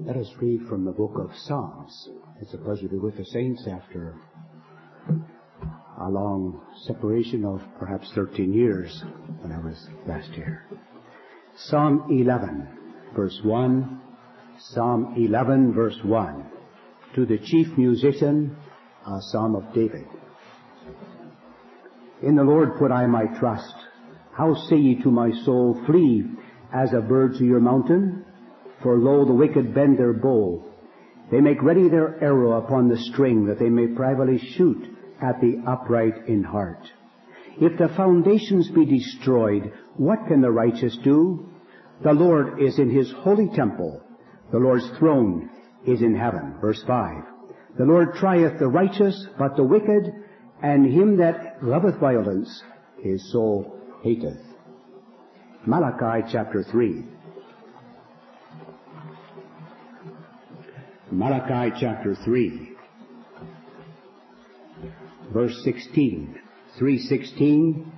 Let us read from the book of Psalms. It's a pleasure to be with the saints after a long separation of perhaps 13 years when I was last here. Psalm 11, verse 1. Psalm 11, verse 1. To the chief musician, a psalm of David. In the Lord put I my trust. How say ye to my soul, flee as a bird to your mountain? For lo, the wicked bend their bow. They make ready their arrow upon the string, that they may privately shoot at the upright in heart. If the foundations be destroyed, what can the righteous do? The Lord is in his holy temple. The Lord's throne is in heaven. Verse 5. The Lord trieth the righteous, but the wicked, and him that loveth violence, his soul hateth. Malachi chapter 3. Malachi chapter 3, verse 16, 3:16.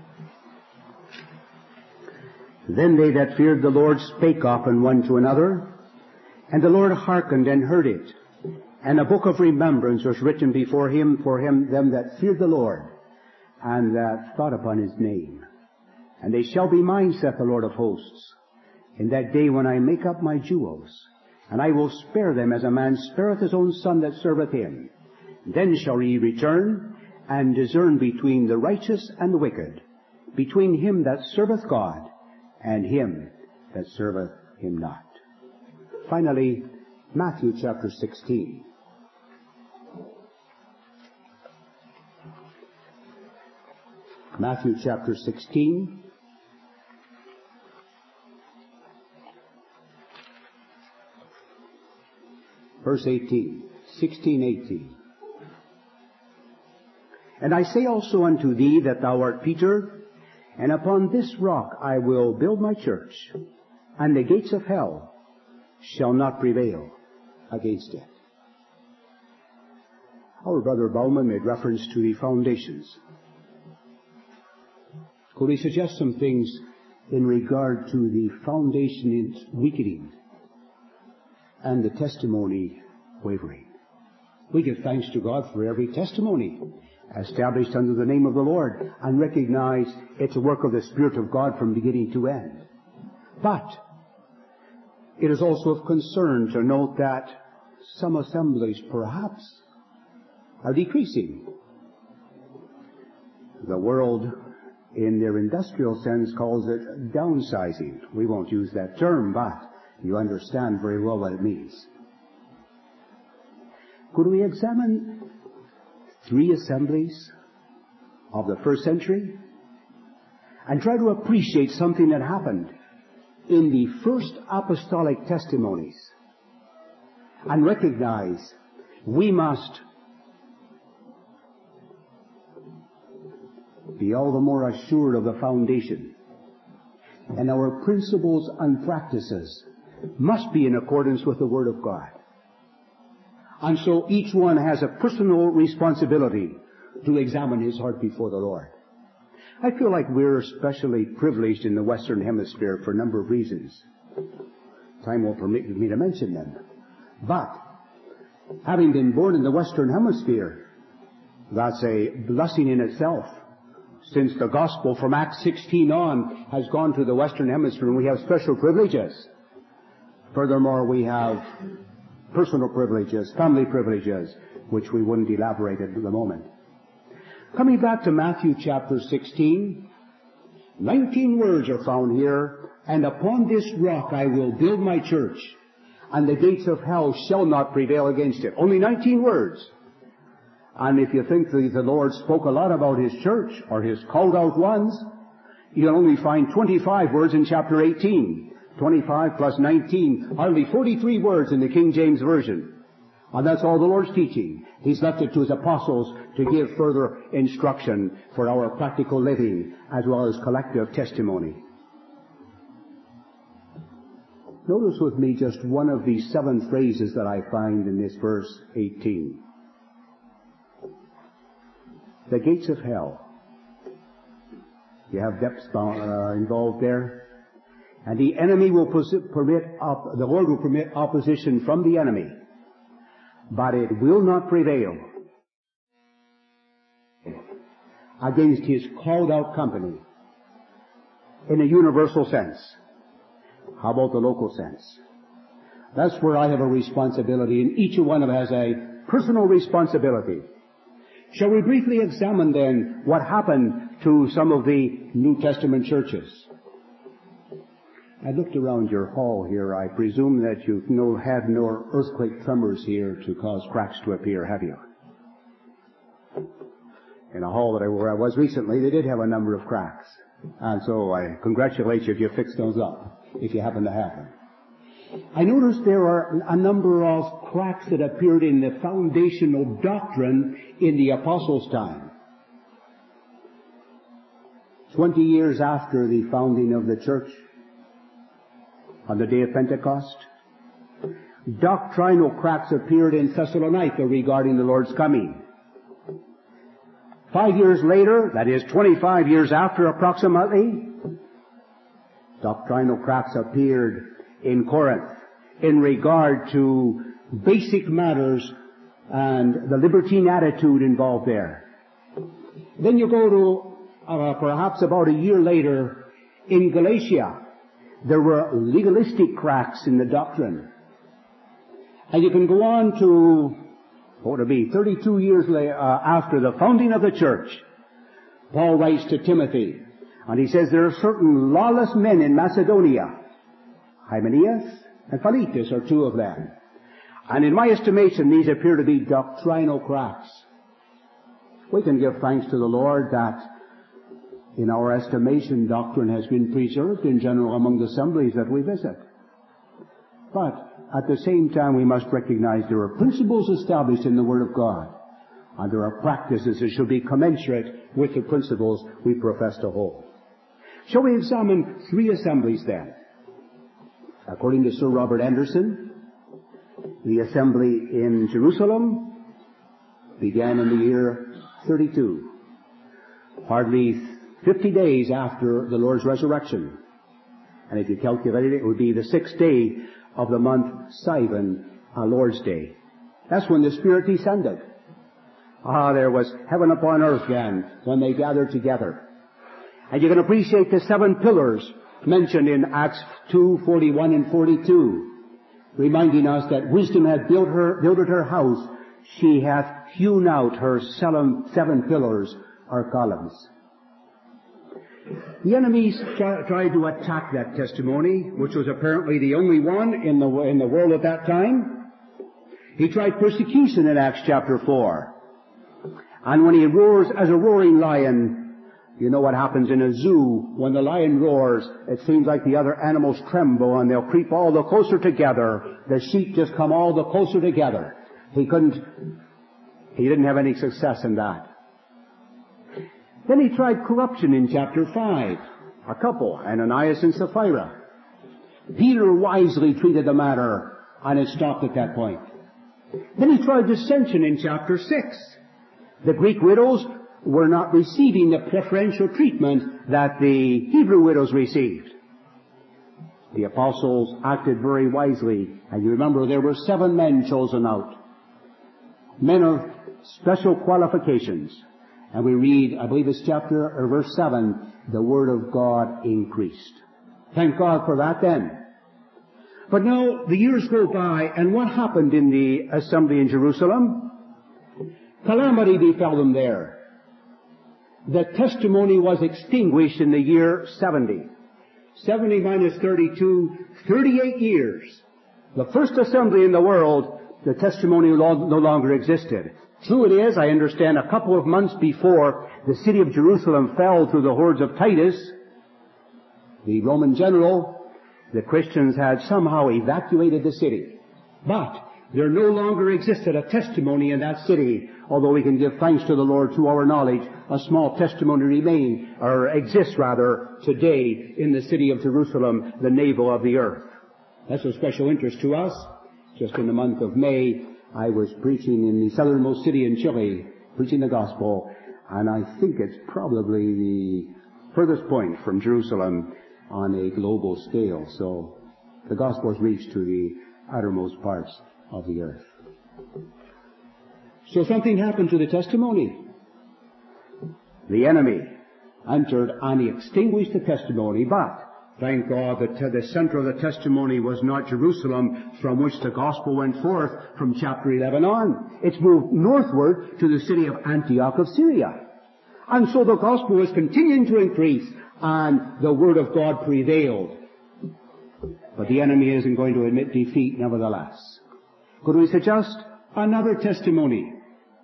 Then they that feared the Lord spake often one to another, and the Lord hearkened and heard it. And a book of remembrance was written before him for them that feared the Lord, and that thought upon his name. And they shall be mine, saith the Lord of hosts, in that day when I make up my jewels. And I will spare them as a man spareth his own son that serveth him. Then shall ye return and discern between the righteous and the wicked, between him that serveth God and him that serveth him not. Finally, Matthew chapter 16. Matthew chapter 16. Verse 18, 16:18. And I say also unto thee that thou art Peter, and upon this rock I will build my church, and the gates of hell shall not prevail against it. Our brother Bauman made reference to the foundations. Could we suggest some things in regard to the foundation weakening and the testimony wavering? We give thanks to God for every testimony established under the name of the Lord and recognize it's a work of the Spirit of God from beginning to end. But it is also of concern to note that some assemblies perhaps are decreasing. The world, in their industrial sense, calls it downsizing. We won't use that term, but you understand very well what it means. Could we examine 3 assemblies of the first century and try to appreciate something that happened in the first apostolic testimonies and recognize we must be all the more assured of the foundation, and our principles and practices must be in accordance with the Word of God. And so each one has a personal responsibility to examine his heart before the Lord. I feel like we're especially privileged in the Western Hemisphere for a number of reasons. Time won't permit me to mention them. But having been born in the Western Hemisphere, that's a blessing in itself. Since the gospel from Acts 16 on has gone to the Western Hemisphere, and we have special privileges. Furthermore, we have personal privileges, family privileges, which we wouldn't elaborate at the moment. Coming back to Matthew chapter 16, 19 words are found here. And upon this rock I will build my church, and the gates of hell shall not prevail against it. Only 19 words. And if you think the Lord spoke a lot about His church, or His called out ones, you'll only find 25 words in chapter 18. 25 plus 19, hardly 43 words in the King James Version. And that's all the Lord's teaching. He's left it to His apostles to give further instruction for our practical living as well as collective testimony. Notice with me just one of the 7 phrases that I find in this verse 18. The gates of hell. You have depths involved there. And the enemy will the Lord will permit opposition from the enemy, but it will not prevail against His called out company in a universal sense. How about the local sense? That's where I have a responsibility, and each one of us has a personal responsibility. Shall we briefly examine then what happened to some of the New Testament churches? I looked around your hall here. I presume that you've had no earthquake tremors here to cause cracks to appear, have you? In a hall where I was recently, they did have a number of cracks. And so I congratulate you if you fix those up, if you happen to have them. I noticed there are a number of cracks that appeared in the foundational doctrine in the apostles' time. 20 years after the founding of the church, on the day of Pentecost, doctrinal cracks appeared in Thessalonica regarding the Lord's coming. 5 years later, that is 25 years after approximately, doctrinal cracks appeared in Corinth in regard to basic matters and the libertine attitude involved there. Then you go to perhaps about a year later in Galatia. There were legalistic cracks in the doctrine. And you can go on to, 32 years after the founding of the church. Paul writes to Timothy, and he says there are certain lawless men in Macedonia. Hymenaeus and Philetus are two of them. And in my estimation, these appear to be doctrinal cracks. We can give thanks to the Lord that in our estimation, doctrine has been preserved in general among the assemblies that we visit. But at the same time, we must recognize there are principles established in the Word of God, and there are practices that should be commensurate with the principles we profess to hold. Shall we examine 3 assemblies then? According to Sir Robert Anderson, the assembly in Jerusalem began in the year 32, hardly 50 days after the Lord's resurrection. And if you calculate it, it would be the 6th day of the month Sivan, Lord's Day. That's when the Spirit descended. There was heaven upon earth then when they gathered together. And you can appreciate the 7 pillars mentioned in Acts 2:41 and 42, reminding us that wisdom had builded her house. She hath hewn out her 7 pillars or columns. The enemies tried to attack that testimony, which was apparently the only one in the world at that time. He tried persecution in Acts chapter 4. And when he roars as a roaring lion, you know what happens in a zoo. When the lion roars, it seems like the other animals tremble and they'll creep all the closer together. The sheep just come all the closer together. He didn't have any success in that. Then he tried corruption in chapter 5. A couple, Ananias and Sapphira. Peter wisely treated the matter, and it stopped at that point. Then he tried dissension in chapter 6. The Greek widows were not receiving the preferential treatment that the Hebrew widows received. The apostles acted very wisely, and you remember there were 7 men chosen out. Men of special qualifications. And we read, I believe it's verse 7, the Word of God increased. Thank God for that then. But now the years go by, and what happened in the assembly in Jerusalem? Calamity befell them there. The testimony was extinguished in the year 70. 70 minus 32, 38 years. The first assembly in the world, the testimony no longer existed. True it is, I understand, a couple of months before the city of Jerusalem fell to the hordes of Titus, the Roman general, the Christians had somehow evacuated the city. But there no longer existed a testimony in that city, although we can give thanks to the Lord to our knowledge, a small testimony exists today in the city of Jerusalem, the navel of the earth. That's of special interest to us. Just in the month of May, I was preaching in the southernmost city in Chile, preaching the gospel, and I think it's probably the furthest point from Jerusalem on a global scale. So the gospel has reached to the uttermost parts of the earth. So something happened to the testimony. The enemy entered and he extinguished the testimony, but thank God that the center of the testimony was not Jerusalem, from which the gospel went forth from chapter 11 on. It's moved northward to the city of Antioch of Syria. And so the gospel was continuing to increase and the word of God prevailed. But the enemy isn't going to admit defeat nevertheless. Could we suggest another testimony?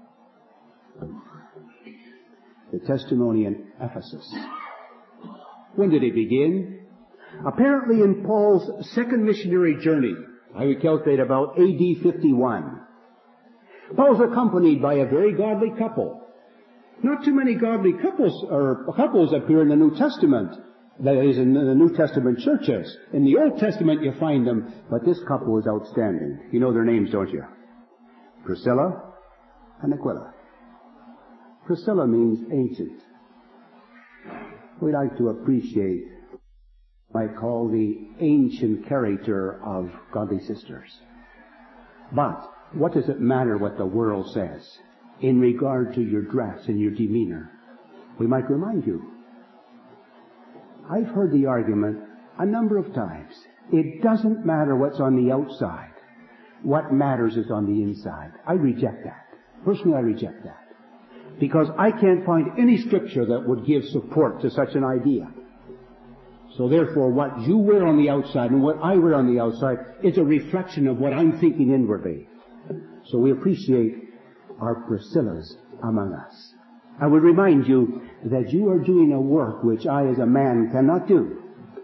The testimony in Ephesus. When did it begin? Apparently in Paul's second missionary journey. I would calculate about AD 51. Paul's accompanied by a very godly couple. Not too many godly couples appear in the New Testament. That is, in the New Testament churches. In the Old Testament you find them, but this couple is outstanding. You know their names, don't you? Priscilla and Aquila. Priscilla means ancient. We like to appreciate what I call the ancient character of godly sisters. But what does it matter what the world says in regard to your dress and your demeanor? We might remind you. I've heard the argument a number of times. It doesn't matter what's on the outside. What matters is on the inside. I reject that. Personally, I reject that. Because I can't find any scripture that would give support to such an idea. So therefore, what you wear on the outside and what I wear on the outside is a reflection of what I'm thinking inwardly. So we appreciate our Priscillas among us. I would remind you that you are doing a work which I as a man cannot do.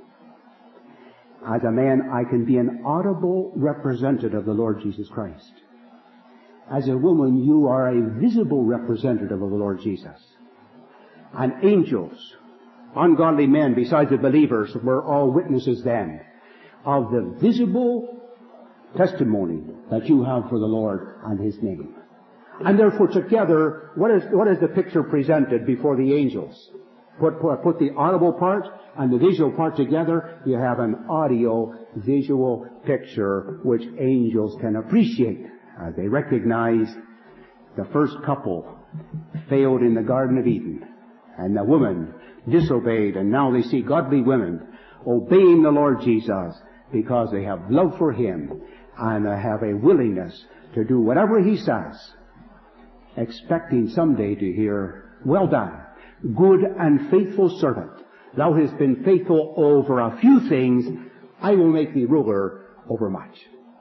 As a man, I can be an audible representative of the Lord Jesus Christ. As a woman, you are a visible representative of the Lord Jesus. And angels, ungodly men besides the believers, were all witnesses then of the visible testimony that you have for the Lord and His name. And therefore together, what is the picture presented before the angels? Put the audible part and the visual part together, you have an audio-visual picture which angels can appreciate as they recognize the first couple failed in the Garden of Eden, and the woman disobeyed, and now they see godly women obeying the Lord Jesus because they have love for Him and have a willingness to do whatever He says, expecting someday to hear, "Well done, good and faithful servant. Thou hast been faithful over a few things. I will make thee ruler over much."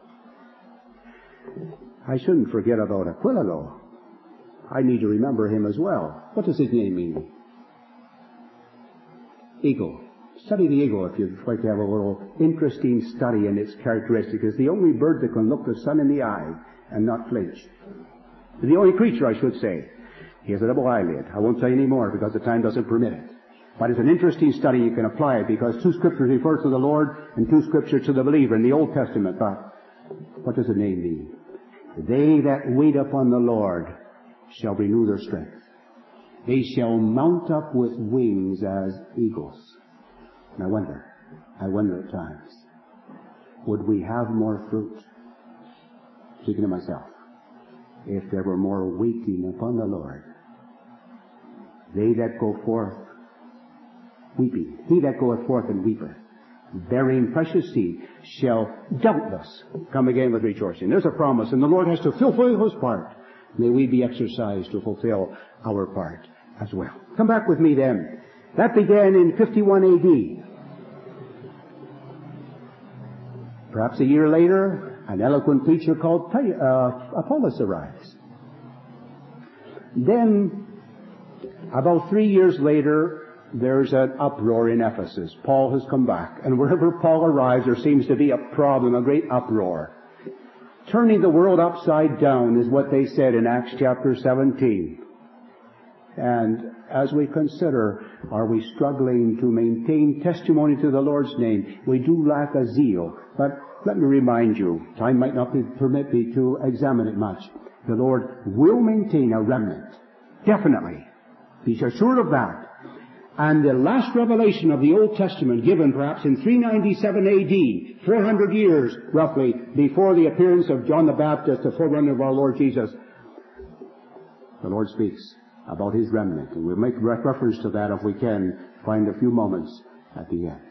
I shouldn't forget about Aquila, though. I need to remember him as well. What does his name mean? Eagle. Study the eagle if you'd like to have a little interesting study in its characteristics. It's the only bird that can look the sun in the eye and not flinch. The only creature, I should say. He has a double eyelid. I won't say any more because the time doesn't permit it. But it's an interesting study. You can apply it because 2 scriptures refer to the Lord and 2 scriptures to the believer in the Old Testament. But what does the name mean? They that wait upon the Lord shall renew their strength. They shall mount up with wings as eagles. And I wonder at times, would we have more fruit? Speaking of myself, if there were more waiting upon the Lord. They that go forth weeping, he that goeth forth and weepeth, bearing precious seed, shall doubtless come again with rejoicing. There's a promise, and the Lord has to fulfill His part. May we be exercised to fulfill our part as well. Come back with me then. That began in 51 A.D. Perhaps a year later, an eloquent preacher called Apollos arrives. Then, about 3 years later, there's an uproar in Ephesus. Paul has come back, and wherever Paul arrives, there seems to be a problem, a great uproar. Turning the world upside down is what they said in Acts chapter 17. And as we consider, are we struggling to maintain testimony to the Lord's name? We do lack a zeal. But let me remind you, time might not permit me to examine it much. The Lord will maintain a remnant. Definitely. Be assured of that. And the last revelation of the Old Testament, given perhaps in 397 AD, 400 years roughly before the appearance of John the Baptist, the forerunner of our Lord Jesus, the Lord speaks about His remnant. And we'll make reference to that if we can find a few moments at the end.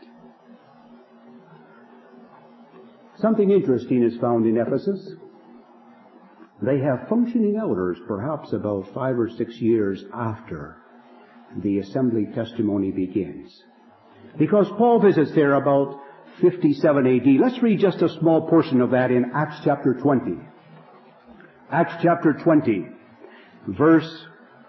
Something interesting is found in Ephesus. They have functioning elders perhaps about 5 or 6 years after the assembly testimony begins. Because Paul visits there about 57 AD. Let's read just a small portion of that in Acts chapter 20. Acts chapter 20, verse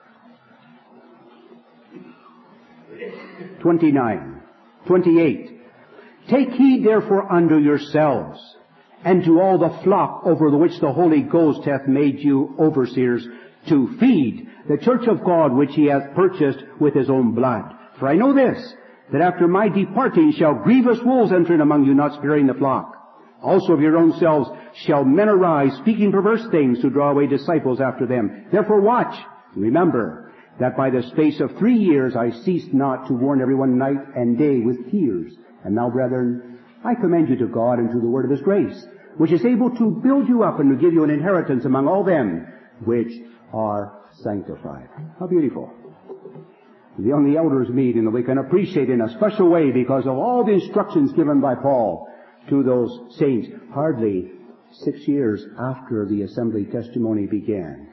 28. Take heed therefore unto yourselves, and to all the flock over the which the Holy Ghost hath made you overseers, to feed the church of God which He hath purchased with His own blood. For I know this, that after my departing shall grievous wolves enter in among you, not sparing the flock. Also of your own selves shall men arise, speaking perverse things, to draw away disciples after them. Therefore watch, and remember that by the space of 3 years I ceased not to warn everyone night and day with tears. And now, brethren, I commend you to God and to the word of His grace, which is able to build you up and to give you an inheritance among all them which are sanctified. How beautiful. The only elders meet, and we can appreciate in a special way because of all the instructions given by Paul to those saints, hardly 6 years after the assembly testimony began.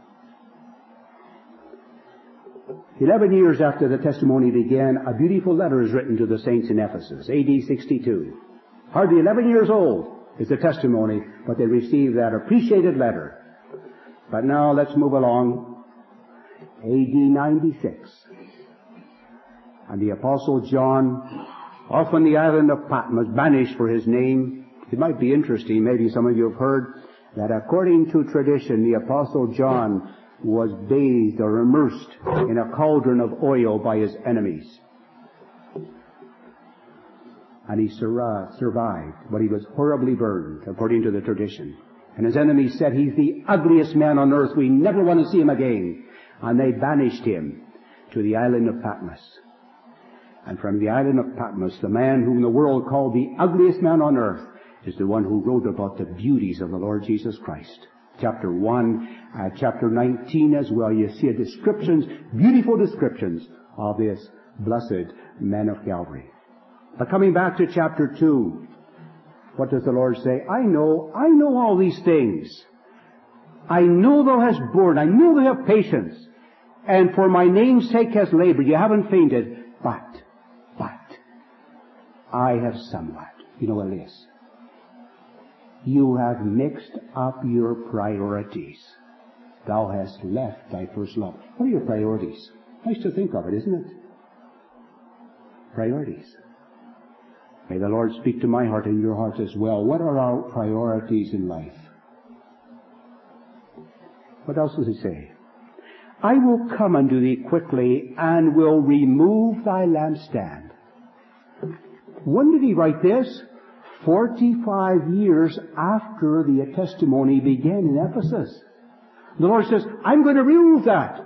11 years after the testimony began, a beautiful letter is written to the saints in Ephesus, AD 62. Hardly 11 years old is the testimony, but they received that appreciated letter. But now let's move along. AD 96. And the Apostle John, off on the island of Patmos, banished for his name. It might be interesting, maybe some of you have heard, that according to tradition, the Apostle John was bathed or immersed in a cauldron of oil by his enemies. And he survived, but he was horribly burned, according to the tradition. And his enemies said, he's the ugliest man on earth. We never want to see him again. And they banished him to the island of Patmos. And from the island of Patmos, the man whom the world called the ugliest man on earth is the one who wrote about the beauties of the Lord Jesus Christ. Chapter 1, chapter 19 as well. You see descriptions, beautiful descriptions of this blessed man of Calvary. But coming back to chapter 2, what does the Lord say? I know all these things. I know thou hast borne. I know thou have patience. And for my name's sake hast labored. You haven't fainted. But, I have somewhat. You know what it is? You have mixed up your priorities. Thou hast left thy first love. What are your priorities? Nice to think of it, isn't it? Priorities. May the Lord speak to my heart and your heart as well. What are our priorities in life? What else does He say? I will come unto thee quickly and will remove thy lampstand. When did He write this? 45 years after the testimony began in Ephesus. The Lord says, I'm going to remove that.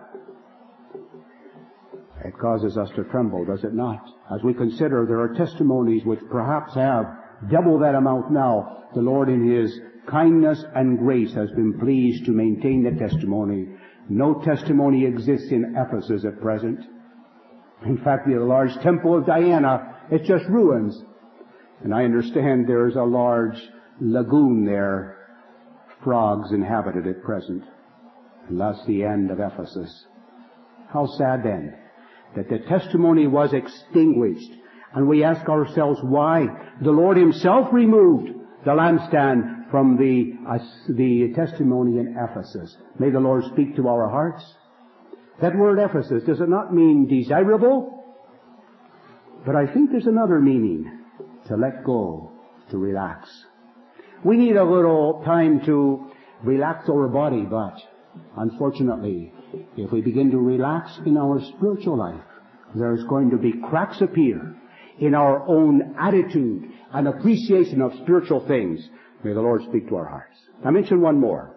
It causes us to tremble, does it not? As we consider there are testimonies which perhaps have double that amount now. The Lord in His kindness and grace has been pleased to maintain the testimony. No testimony exists in Ephesus at present. In fact, the large temple of Diana, it's just ruins. And I understand there's a large lagoon there. Frogs inhabit it at present. And that's the end of Ephesus. How sad then that the testimony was extinguished. And we ask ourselves why. The Lord Himself removed the lampstand from the testimony in Ephesus. May the Lord speak to our hearts. That word Ephesus, does it not mean desirable? But I think there's another meaning. To let go, to relax. We need a little time to relax our body, but unfortunately, if we begin to relax in our spiritual life, there's going to be cracks appear in our own attitude and appreciation of spiritual things. May the Lord speak to our hearts. I mention one more.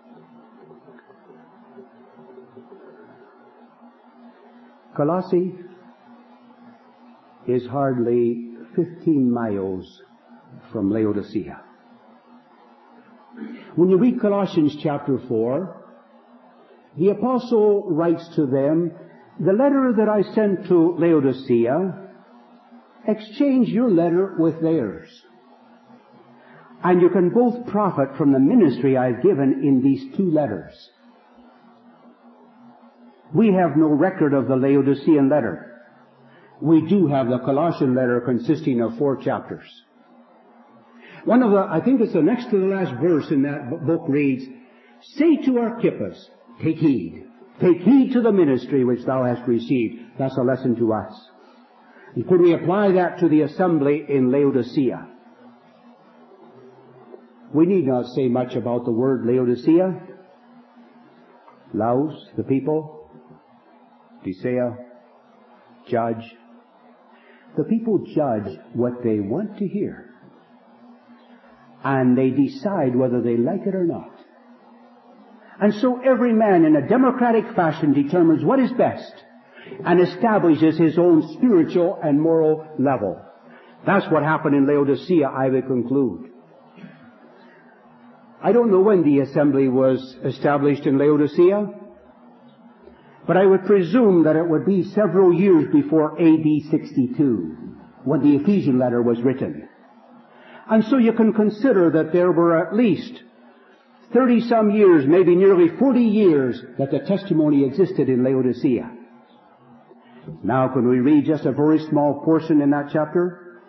Colossae is hardly 15 miles from Laodicea. When you read Colossians chapter 4, the apostle writes to them, "The letter that I sent to Laodicea, exchange your letter with theirs. And you can both profit from the ministry I've given in these two letters." We have no record of the Laodicean letter. We do have the Colossian letter consisting of 4 chapters. One of the, I think it's the next to the last verse in that book reads, "Say to Archippus, take heed. Take heed to the ministry which thou hast received." That's a lesson to us. And could we apply that to the assembly in Laodicea? We need not say much about the word Laodicea. Laos, the people. Dicea, judge. The people judge what they want to hear. And they decide whether they like it or not. And so every man in a democratic fashion determines what is best and establishes his own spiritual and moral level. That's what happened in Laodicea, I would conclude. I don't know when the assembly was established in Laodicea, but I would presume that it would be several years before AD 62, when the Ephesian letter was written. And so you can consider that there were at least 30-some years, maybe nearly 40 years, that the testimony existed in Laodicea. Now, can we read just a very small portion in that chapter?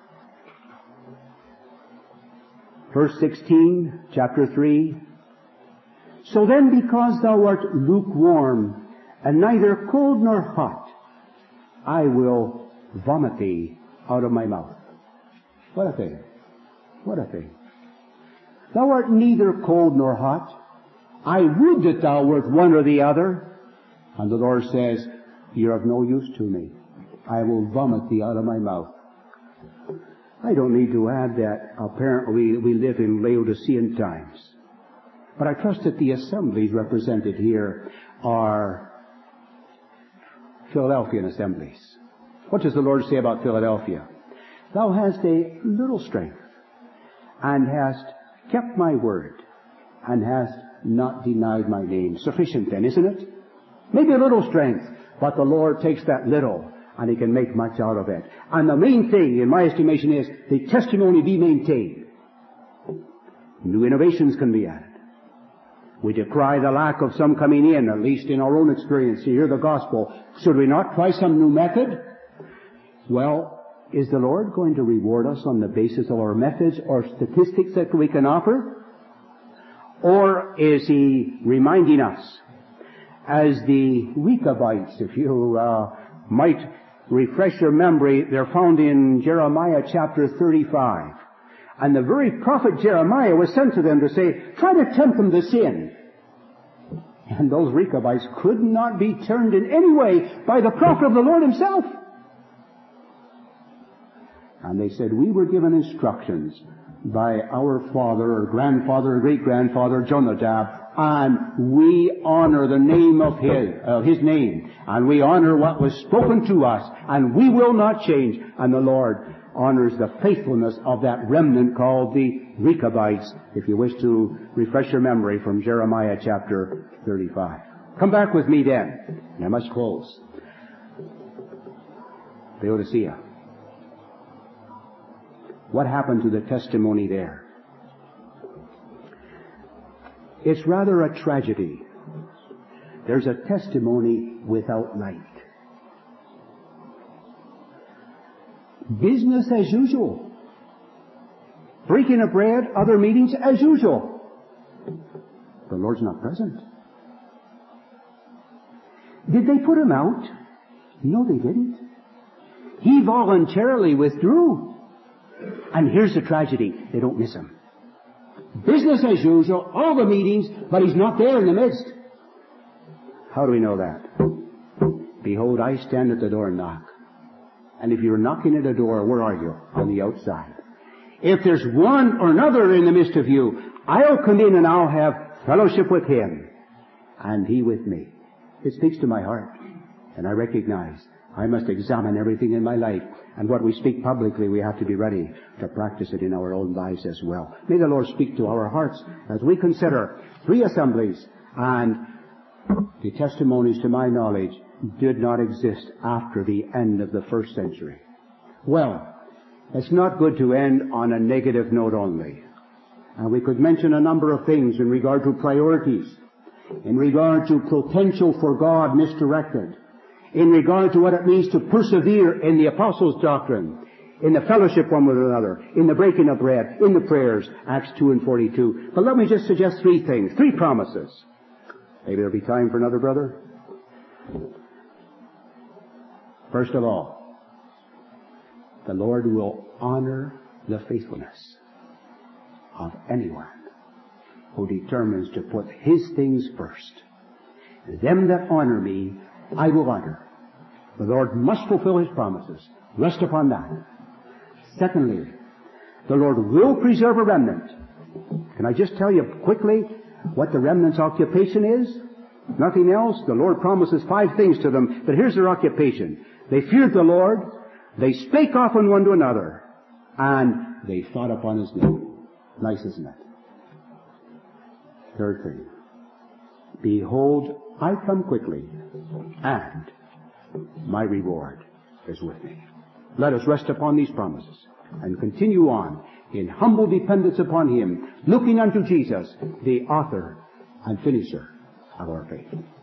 Verse 16, chapter 3. "So then, because thou art lukewarm, and neither cold nor hot, I will vomit thee out of my mouth." What a thing. What a thing. Thou art neither cold nor hot. I would that thou wert one or the other. And the Lord says, "You're of no use to me. I will vomit thee out of my mouth." I don't need to add that apparently we live in Laodicean times. But I trust that the assemblies represented here are Philadelphian assemblies. What does the Lord say about Philadelphia? "Thou hast a little strength, and hast kept my word, and hast not denied my name." Sufficient then, isn't it? Maybe a little strength, but the Lord takes that little, and He can make much out of it. And the main thing, in my estimation, is the testimony be maintained. New innovations can be added. We decry the lack of some coming in, at least in our own experience, to hear the gospel. Should we not try some new method? Well, is the Lord going to reward us on the basis of our methods or statistics that we can offer? Or is He reminding us, as the Rechabites, if you might refresh your memory, they're found in Jeremiah chapter 35. And the very prophet Jeremiah was sent to them to say, try to tempt them to sin. And those Rechabites could not be turned in any way by the prophet of the Lord Himself. And they said, we were given instructions by our father or grandfather or great-grandfather Jonadab, and we honor the name of his name, and we honor what was spoken to us, and we will not change. And the Lord honors the faithfulness of that remnant called the Rechabites, if you wish to refresh your memory from Jeremiah chapter 35. Come back with me then, and I must close. Laodicea. What happened to the testimony there? It's rather a tragedy. There's a testimony without light. Business as usual. Breaking of bread, other meetings as usual. The Lord's not present. Did they put Him out? No, they didn't. He voluntarily withdrew. And here's the tragedy. They don't miss Him. Business as usual, all the meetings, but He's not there in the midst. How do we know that? Behold, I stand at the door and knock. And if you're knocking at a door, where are you? On the outside. If there's one or another in the midst of you, I'll come in and I'll have fellowship with Him, and He with me. It speaks to my heart, and I recognize I must examine everything in my life. And what we speak publicly, we have to be ready to practice it in our own lives as well. May the Lord speak to our hearts as we consider 3 assemblies, and the testimonies, to my knowledge, did not exist after the end of the 1st century. Well, it's not good to end on a negative note only. And we could mention a number of things in regard to priorities, in regard to potential for God misdirected, in regard to what it means to persevere in the apostles' doctrine, in the fellowship one with another, in the breaking of bread, in the prayers, Acts 2 and 42. But let me just suggest 3 things, 3 promises. Maybe there'll be time for another brother. First of all, the Lord will honor the faithfulness of anyone who determines to put His things first. Them that honor me, I will honor. The Lord must fulfill His promises. Rest upon that. Secondly, the Lord will preserve a remnant. Can I just tell you quickly what the remnant's occupation is? Nothing else. The Lord promises 5 things to them, but here's their occupation. They feared the Lord, they spake often one to another, and they thought upon His name. Nice, isn't it? Third thing. Behold, I come quickly, and my reward is with me. Let us rest upon these promises and continue on in humble dependence upon Him, looking unto Jesus, the author and finisher of our faith.